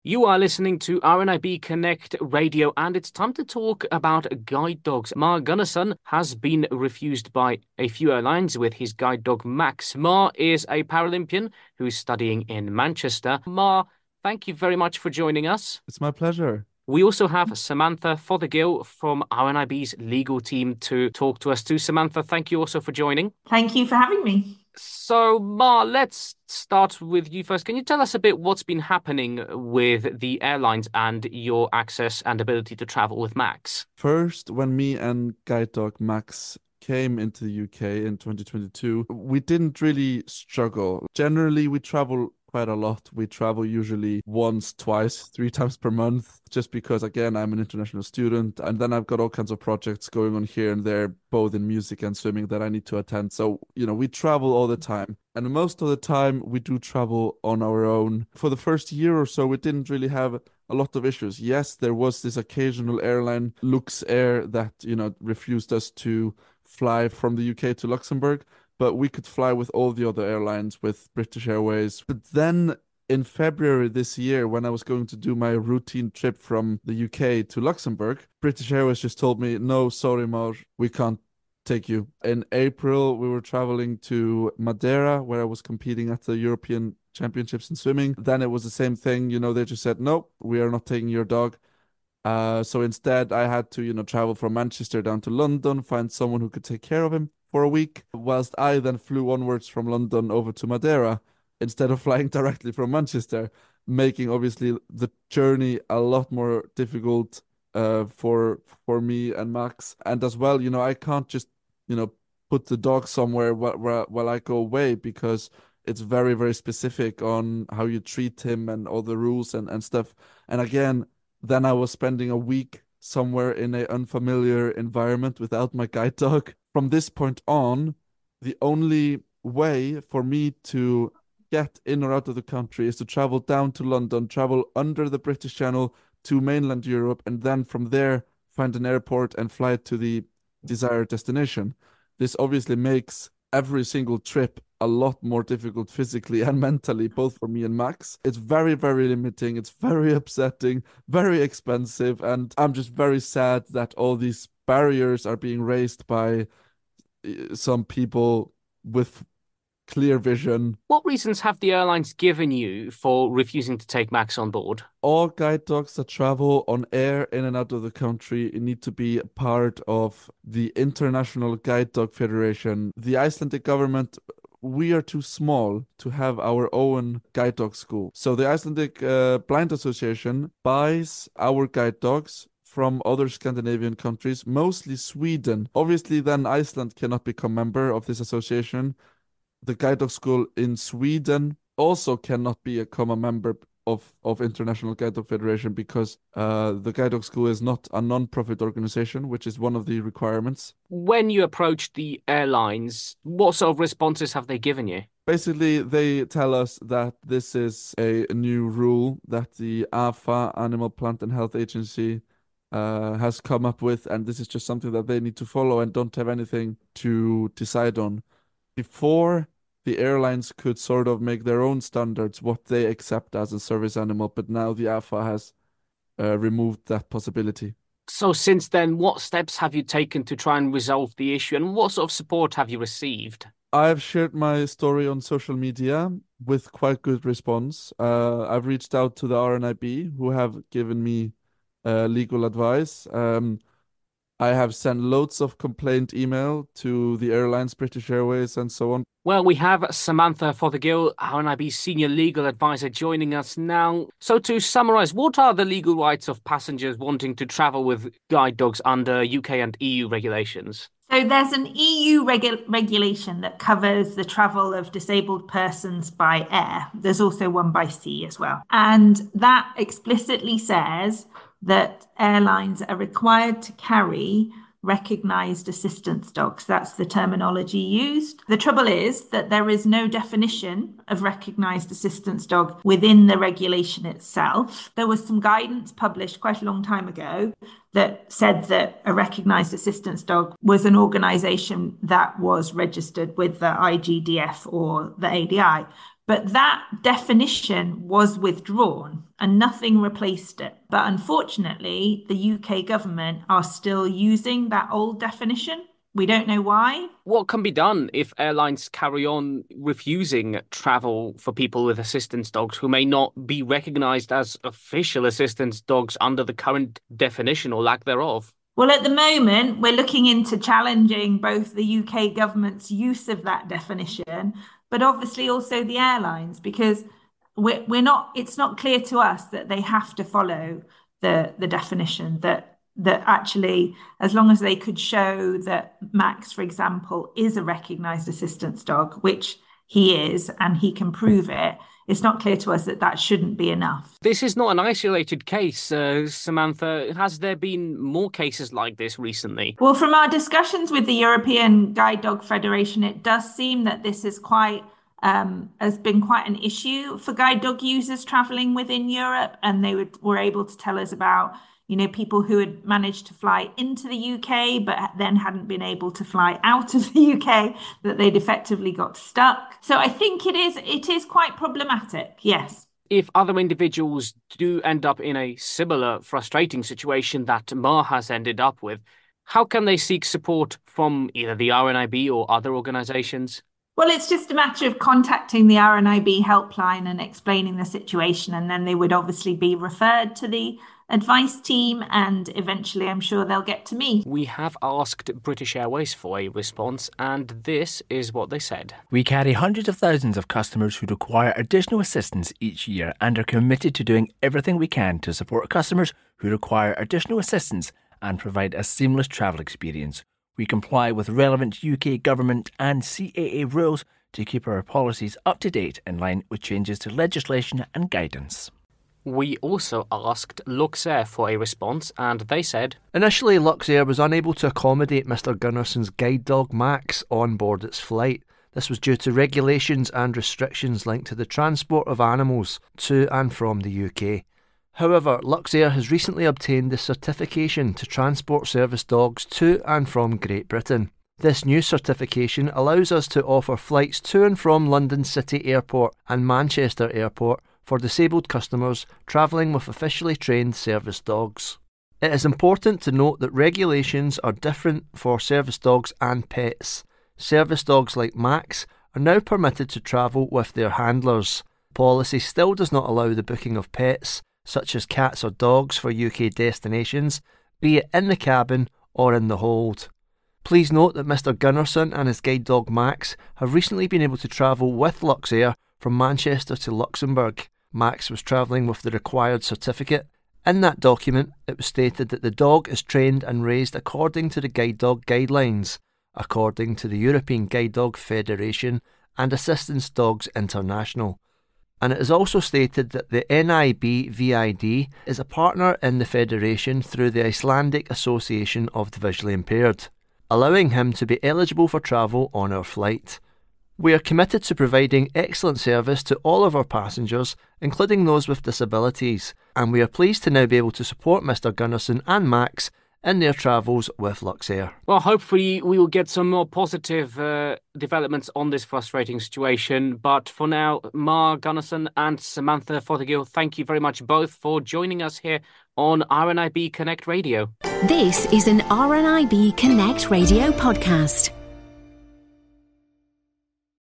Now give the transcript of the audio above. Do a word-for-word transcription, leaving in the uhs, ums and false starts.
You are listening to R N I B Connect Radio, and it's time to talk about guide dogs. Mar Gunnarsson has been refused by a few airlines with his guide dog Max. Mar is a Paralympian who's studying in Manchester. Mar, thank you very much for joining us. It's my pleasure. We also have Samantha Fothergill from R N I B's legal team to talk to us too. Samantha, thank you also for joining. Thank you for having me. So, Ma, let's start with you first. Can you tell us a bit what's been happening with the airlines and your access and ability to travel with Max? First, when me and guide dog Max came into the U K in twenty twenty-two, we didn't really struggle. Generally, we travel quite a lot. We travel usually once, twice, three times per month, just because, again, I'm an international student. And then I've got all kinds of projects going on here and there, both in music and swimming, that I need to attend. So, you know, we travel all the time. And most of the time, we do travel on our own. For the first year or so, we didn't really have a lot of issues. Yes, there was this occasional airline, Luxair, that, you know, refused us to fly from the U K to Luxembourg, but we could fly with all the other airlines, with British Airways. But then in February this year, when I was going to do my routine trip from the U K to Luxembourg, British Airways just told me, no, sorry, Mar, we can't take you. In April, we were traveling to Madeira, where I was competing at the European Championships in swimming. Then it was the same thing. You know, they just said, nope, we are not taking your dog. Uh, so instead, I had to, you know, travel from Manchester down to London, find someone who could take care of him for a week, whilst I then flew onwards from London over to Madeira instead of flying directly from Manchester, making obviously the journey a lot more difficult uh for for me and Max. And as well, you know, I can't just, you know, put the dog somewhere while while, while I go away, because it's very, very specific on how you treat him and all the rules and, and stuff. And again, then I was spending a week somewhere in an unfamiliar environment without my guide dog. From this point on, the only way for me to get in or out of the country is to travel down to London, travel under the British Channel to mainland Europe, and then from there find an airport and fly to the desired destination. This obviously makes every single trip a lot more difficult physically and mentally, both for me and Max. It's very, very limiting. It's very upsetting, very expensive. And I'm just very sad that all these barriers are being raised by uh, some people with clear vision. What reasons have the airlines given you for refusing to take Max on board? All guide dogs that travel on air in and out of the country need to be part of the International Guide Dog Federation. The Icelandic government, we are too small to have our own guide dog school. So the Icelandic uh, Blind Association buys our guide dogs from other Scandinavian countries, mostly Sweden. Obviously, then Iceland cannot become member of this association. The guide dog school in Sweden also cannot become a member of, of International Guide Dog Federation, because uh, the guide dog school is not a non-profit organization, which is one of the requirements. When you approached the airlines, what sort of responses have they given you? Basically, they tell us that this is a new rule that the A F A, Animal Plant and Health Agency, uh, has come up with, and this is just something that they need to follow and don't have anything to decide on. Before, the airlines could sort of make their own standards, what they accept as a service animal, but now the A F A has uh, removed that possibility. So since then, what steps have you taken to try and resolve the issue, and what sort of support have you received? I've shared my story on social media with quite good response. Uh, I've reached out to the R N I B, who have given me uh, legal advice. Um, I have sent loads of complaint email to the airlines, British Airways, and so on. Well, we have Samantha Fothergill, R N I B Senior Legal Advisor, joining us now. So to summarise, what are the legal rights of passengers wanting to travel with guide dogs under U K and E U regulations? So there's an E U regu regulation that covers the travel of disabled persons by air. There's also one by sea as well. And that explicitly says that airlines are required to carry recognised assistance dogs. That's the terminology used. The trouble is that there is no definition of recognised assistance dog within the regulation itself. There was some guidance published quite a long time ago that said that a recognised assistance dog was an organisation that was registered with the I G D F or the A D I. But that definition was withdrawn and nothing replaced it. But unfortunately, the U K government are still using that old definition. We don't know why. What can be done if airlines carry on refusing travel for people with assistance dogs who may not be recognised as official assistance dogs under the current definition or lack thereof? Well, at the moment, we're looking into challenging both the U K government's use of that definition, but obviously also the airlines, because we're, we're not, it's not clear to us that they have to follow the, the definition, that that actually, as long as they could show that Max, for example, is a recognised assistance dog, which he is, and he can prove it, it's not clear to us that that shouldn't be enough. This is not an isolated case, uh, Samantha. Has there been more cases like this recently? Well, from our discussions with the European Guide Dog Federation, it does seem that this is quite um, has been quite an issue for guide dog users travelling within Europe, and they would, were able to tell us about you know, people who had managed to fly into the U K, but then hadn't been able to fly out of the U K, that they'd effectively got stuck. So I think it is it is quite problematic, yes. If other individuals do end up in a similar frustrating situation that Ma has ended up with, how can they seek support from either the R N I B or other organisations? Well, it's just a matter of contacting the R N I B helpline and explaining the situation, and then they would obviously be referred to the advice team, and eventually I'm sure they'll get to me. We have asked British Airways for a response, and this is what they said. We carry hundreds of thousands of customers who require additional assistance each year and are committed to doing everything we can to support customers who require additional assistance and provide a seamless travel experience. We comply with relevant U K government and C A A rules to keep our policies up to date in line with changes to legislation and guidance. We also asked Luxair for a response, and they said, Initially, Luxair was unable to accommodate Mister Gunnarsson's guide dog Max on board its flight. This was due to regulations and restrictions linked to the transport of animals to and from the U K. However, Luxair has recently obtained the certification to transport service dogs to and from Great Britain. This new certification allows us to offer flights to and from London City Airport and Manchester Airport for disabled customers travelling with officially trained service dogs. It is important to note that regulations are different for service dogs and pets. Service dogs like Max are now permitted to travel with their handlers. Policy still does not allow the booking of pets, such as cats or dogs, for U K destinations, be it in the cabin or in the hold. Please note that Mister Gunnarsson and his guide dog Max have recently been able to travel with Luxair from Manchester to Luxembourg. Max was travelling with the required certificate. In that document, it was stated that the dog is trained and raised according to the guide dog guidelines, according to the European Guide Dog Federation and Assistance Dogs International. And it is also stated that the N I B V I D is a partner in the Federation through the Icelandic Association of the Visually Impaired, allowing him to be eligible for travel on our flight. We are committed to providing excellent service to all of our passengers, including those with disabilities, and we are pleased to now be able to support Mister Gunnarsson and Max in their travels with Luxair. Well, hopefully we will get some more positive uh, developments on this frustrating situation. But for now, Ma Gunnarsson and Samantha Fothergill, thank you very much both for joining us here on R N I B Connect Radio. This is an R N I B Connect Radio podcast.